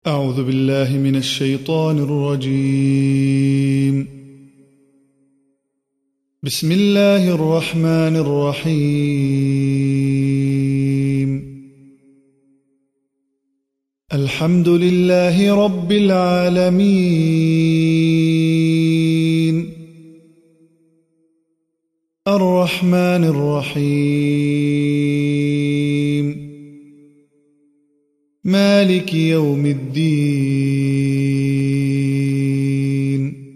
أعوذ بالله من الشيطان الرجيم. بسم الله الرحمن الرحيم. الحمد لله رب العالمين. الرحمن الرحيم. مالك يوم الدين.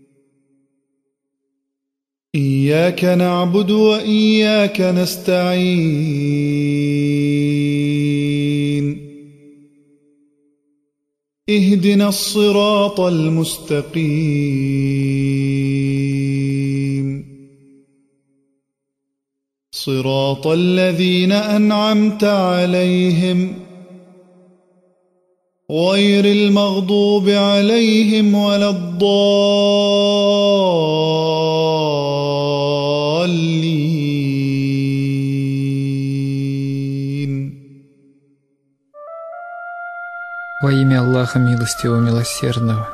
إياك نعبد وإياك نستعين. اهدنا الصراط المستقيم. صراط الذين أنعمت عليهم غير المغضوب عليهم ولا الضالين. Во имя Аллаха Милостивого Милосердного.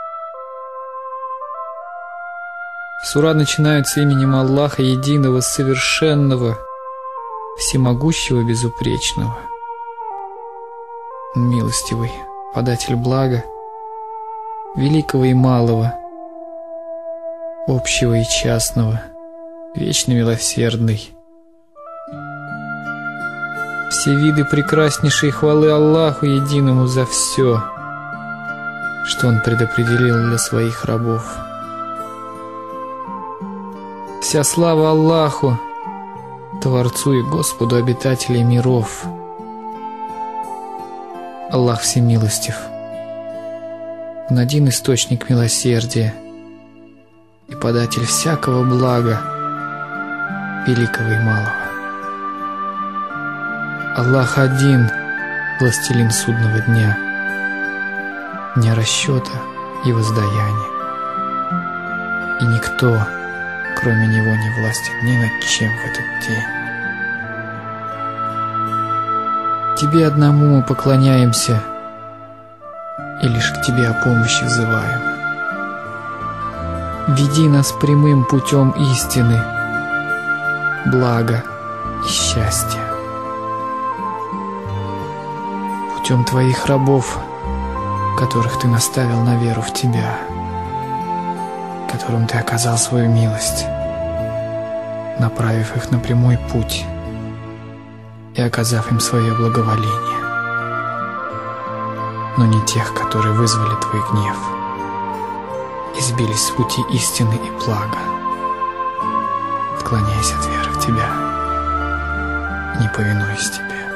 Сура начинается именем Аллаха Единого, Совершенного, Всемогущего, Безупречного. Он милостивый, податель блага, великого и малого, общего и частного, вечно милосердный. Все виды прекраснейшей хвалы Аллаху Единому за все, что Он предопределил для своих рабов. Вся слава Аллаху, Творцу и Господу обитателей миров. Аллах всемилостив. Он один источник милосердия и податель всякого блага, великого и малого. Аллах один, властелин судного дня, дня расчета и воздаяния. И никто, кроме Него, не властен ни над чем в этот день. Тебе одному мы поклоняемся и лишь к Тебе о помощи взываем. Веди нас прямым путем истины, блага и счастья. Путем Твоих рабов, которых Ты наставил на веру в Тебя, которым Ты оказал свою милость, направив их на прямой путь и оказав им свое благоволение, но не тех, которые вызвали Твой гнев и сбились с пути истины и блага, отклоняясь от веры в Тебя, не повинуясь Тебе.